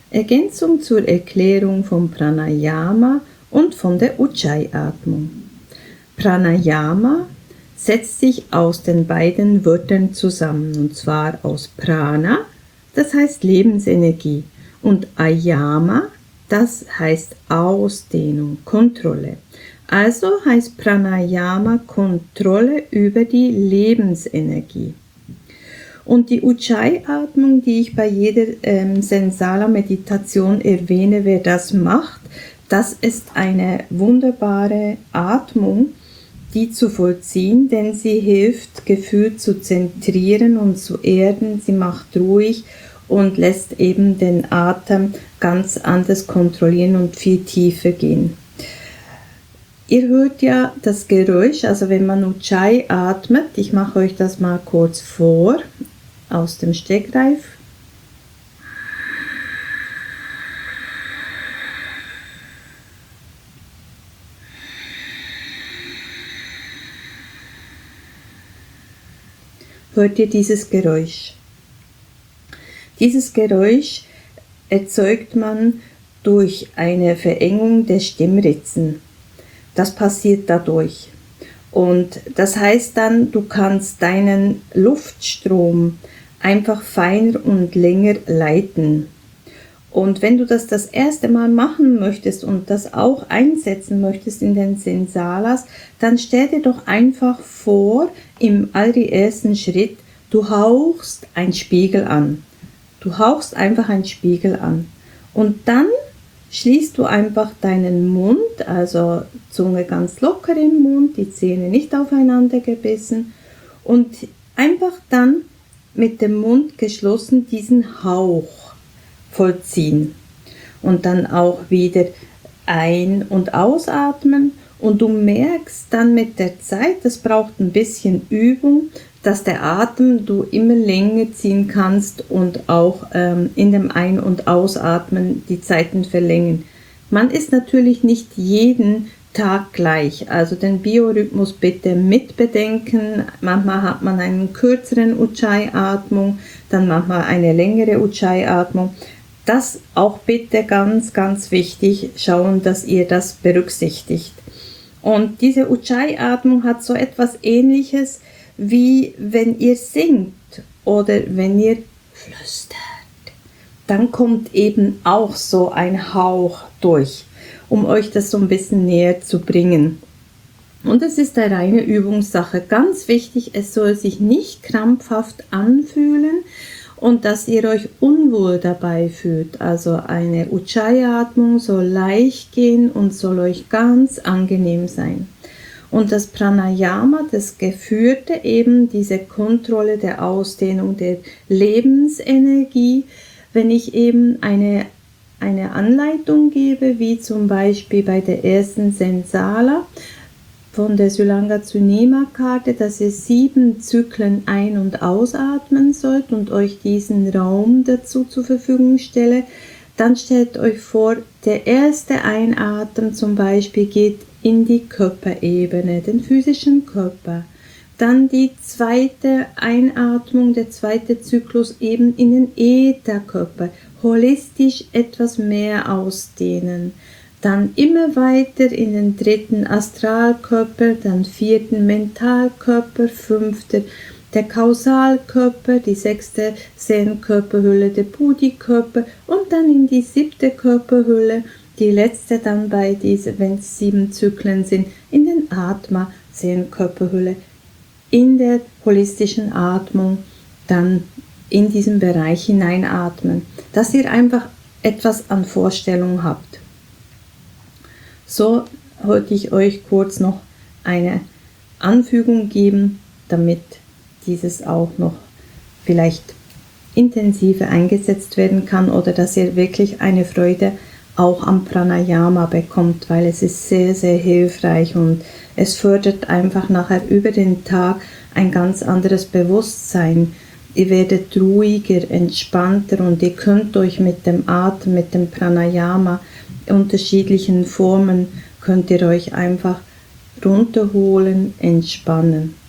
Ergänzung zur Erklärung vom Pranayama und von der Ujjayi-Atmung. Pranayama setzt sich aus den beiden Wörtern zusammen, und zwar aus Prana, das heißt Lebensenergie, und Ayama, das heißt Ausdehnung, Kontrolle. Also heißt Pranayama Kontrolle über die Lebensenergie. Und die Ujjayi-Atmung, die ich bei jeder Sensala-Meditation erwähne, wer das macht, das ist eine wunderbare Atmung, die zu vollziehen, denn sie hilft, Gefühl zu zentrieren und zu erden. Sie macht ruhig und lässt eben den Atem ganz anders kontrollieren und viel tiefer gehen. Ihr hört ja das Geräusch, also wenn man Ujjayi atmet, ich mache euch das mal kurz vor, aus dem Stegreif. Hört ihr dieses Geräusch? Dieses Geräusch erzeugt man durch eine Verengung der Stimmritzen. Das passiert dadurch. Und das heißt dann, du kannst deinen Luftstrom einfach feiner und länger leiten. Und wenn du das erste Mal machen möchtest und das auch einsetzen möchtest in den Sensalas, dann stell dir doch einfach vor, im allerersten Schritt, du hauchst einen Spiegel an. Du hauchst einfach einen Spiegel an. Und dann schließt du einfach deinen Mund, also Zunge ganz locker im Mund, die Zähne nicht aufeinander gebissen und einfach dann mit dem Mund geschlossen diesen Hauch vollziehen. Und dann auch wieder ein- und ausatmen. Und du merkst dann mit der Zeit, das braucht ein bisschen Übung, dass der Atem du immer länger ziehen kannst und auch in dem Ein- und Ausatmen die Zeiten verlängern. Man ist natürlich nicht jeden Tag gleich, also den Biorhythmus bitte mitbedenken. Manchmal hat man einen kürzeren Ujjayi-Atmung, dann manchmal eine längere Ujjayi-Atmung. Das auch bitte ganz, ganz wichtig, schauen, dass ihr das berücksichtigt. Und diese Ujjayi-Atmung hat so etwas Ähnliches, wie wenn ihr singt oder wenn ihr flüstert. Dann kommt eben auch so ein Hauch durch, um euch das so ein bisschen näher zu bringen. Und es ist eine reine Übungssache. Ganz wichtig, es soll sich nicht krampfhaft anfühlen und dass ihr euch unwohl dabei fühlt. Also eine Ujjayi-Atmung soll leicht gehen und soll euch ganz angenehm sein. Und das Pranayama, das Geführte, eben diese Kontrolle der Ausdehnung der Lebensenergie, wenn ich eben eine Anleitung gebe, wie zum Beispiel bei der ersten Sensala von der Sulanga-Tsunema-Karte, dass ihr 7 Zyklen ein- und ausatmen sollt und euch diesen Raum dazu zur Verfügung stelle, dann stellt euch vor, der erste Einatmen zum Beispiel geht in die Körperebene, den physischen Körper. Dann die zweite Einatmung, der zweite Zyklus eben in den Ätherkörper, holistisch etwas mehr ausdehnen. Dann immer weiter in den dritten Astralkörper, dann vierten Mentalkörper, fünfter der Kausalkörper, die sechste Seelenkörperhülle, der Buddhi-Körper und dann in die siebte Körperhülle, die letzte dann bei diesen, wenn es 7 Zyklen sind, in den Atma, Seelenkörperhülle, in der holistischen Atmung, dann in diesen Bereich hineinatmen, dass ihr einfach etwas an Vorstellung habt. So wollte ich euch kurz noch eine Anfügung geben, damit dieses auch noch vielleicht intensiver eingesetzt werden kann oder dass ihr wirklich eine Freude auch am Pranayama bekommt, weil es ist sehr, sehr hilfreich und es fördert einfach nachher über den Tag ein ganz anderes Bewusstsein. Ihr werdet ruhiger, entspannter und ihr könnt euch mit dem Atem, mit dem Pranayama, unterschiedlichen Formen, könnt ihr euch einfach runterholen, entspannen.